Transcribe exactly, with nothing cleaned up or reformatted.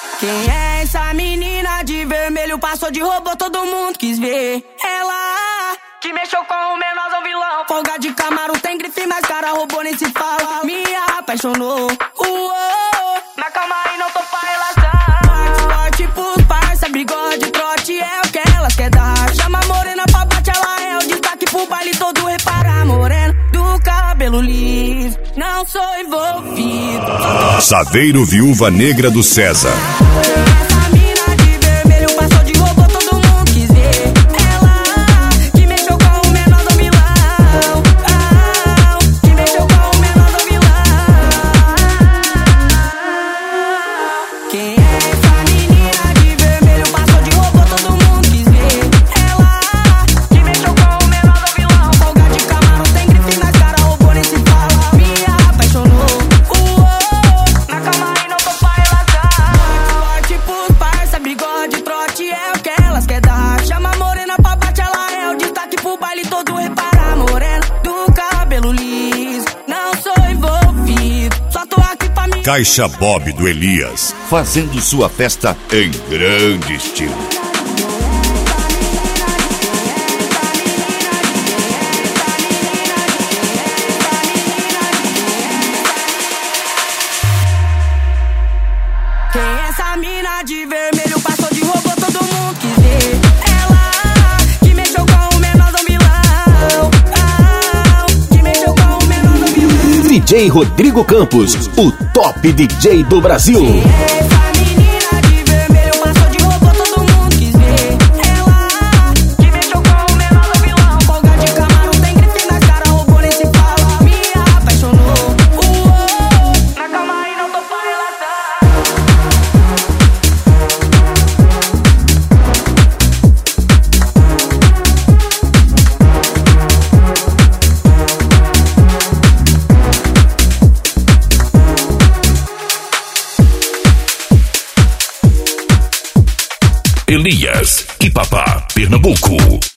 Quem é essa menina de vermelho? Passou de robô, todo mundo quis ver. Ela que mexeu com o menorzão vilão. Folga de Camaro, tem grife, mas cara robô nem se fala. Me apaixonou, uou. Mas calma aí, não tô pra relação. Forte pros parça, bigode, trote é o que elas quer dar. Chama a morena pra bate, ela é o destaque pro baile todo. Repara a morena do cabelo liso, não sou envolvido. Saveiro Viúva Negra do César. Essa mina de vermelho passou de robô, todo mundo quis ver. Ela que mexeu com o menorzão vilão. Ah, que mexeu com o menorzão vilão. Quem é essa menina de vermelho? Passou de robô, todo mundo quis ver. Ela que mexeu com o menorzão vilão. Folga de Camaro, tem grife, mas cara robô nem se fala. Me apaixonou, uou. Na calma aí, não tô pra relação. Forte pros parça, bigode, trote é o que elas quer dar. Chama a morena pra bate, ela é o destaque pro baile todo. Repara a morena do cabelo liso, não sou envolvido, só tô aqui pra mim. Caixa Bob do Elias, fazendo sua festa em grande estilo. Quem é essa mina de vermelho? Passou de robô, todo mundo quis ver. Ela que mexeu com o menorzão vilão. Ah, que mexeu com o menorzão vilão. D J Rodrigo Campos, o top D J do Brasil. Quem é essa menina de vermelho? Passou de robô, todo mundo quis ver. Ela que mexeu com o menorzão vilão. Folga de Camaro, tem grife, mas cara robô nem se fala. Me apaixonou, uou. Na calma aí, não tô pra relação. Elias, Quipapá, Pernambuco.